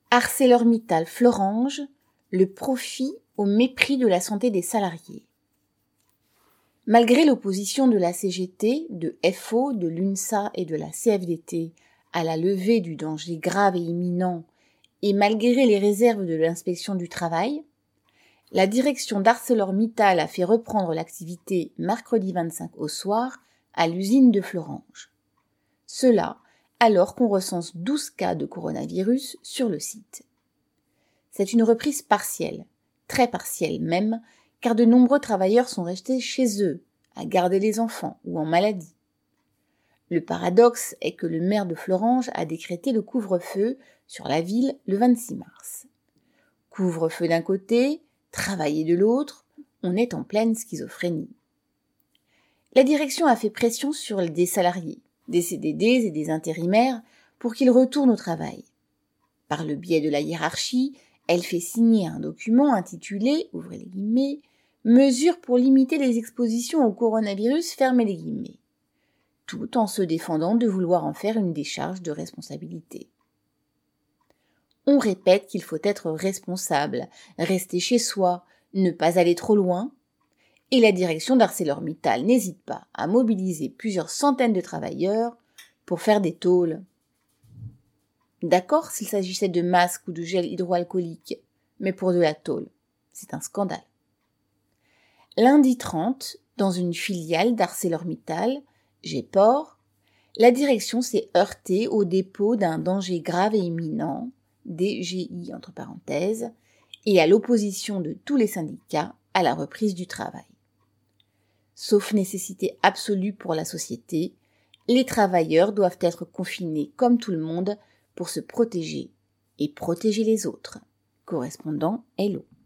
ArcelorMittal Florange, le profit au mépris de la santé des salariés. Malgré l'opposition de la CGT, de FO, de l'UNSA et de la CFDT à la levée du danger grave et imminent, et malgré les réserves de l'inspection du travail, la direction d'ArcelorMittal a fait reprendre l'activité mercredi 25 au soir à l'usine de Florange. Cela alors qu'on recense 12 cas de coronavirus sur le site. C'est une reprise partielle, très partielle même, car de nombreux travailleurs sont restés chez eux, à garder les enfants ou en maladie. Le paradoxe est que le maire de Florange a décrété le couvre-feu sur la ville le 26 mars. Couvre-feu d'un côté, travailler de l'autre, on est en pleine schizophrénie. La direction a fait pression sur des salariés, des CDD et des intérimaires pour qu'ils retournent au travail. Par le biais de la hiérarchie, elle fait signer un document intitulé, ouvrez les guillemets, « Mesures pour limiter les expositions au coronavirus », fermez les guillemets, tout en se défendant de vouloir en faire une décharge de responsabilité. On répète qu'il faut être responsable, rester chez soi, ne pas aller trop loin, et la direction d'ArcelorMittal n'hésite pas à mobiliser plusieurs centaines de travailleurs pour faire des tôles. D'accord s'il s'agissait de masques ou de gel hydroalcoolique, mais pour de la tôle, c'est un scandale. Lundi 30, dans une filiale d'ArcelorMittal, Geport, la direction s'est heurtée au dépôt d'un danger grave et imminent, DGI entre parenthèses, et à l'opposition de tous les syndicats à la reprise du travail. Sauf nécessité absolue pour la société, les travailleurs doivent être confinés comme tout le monde pour se protéger et protéger les autres. Correspondant Hello.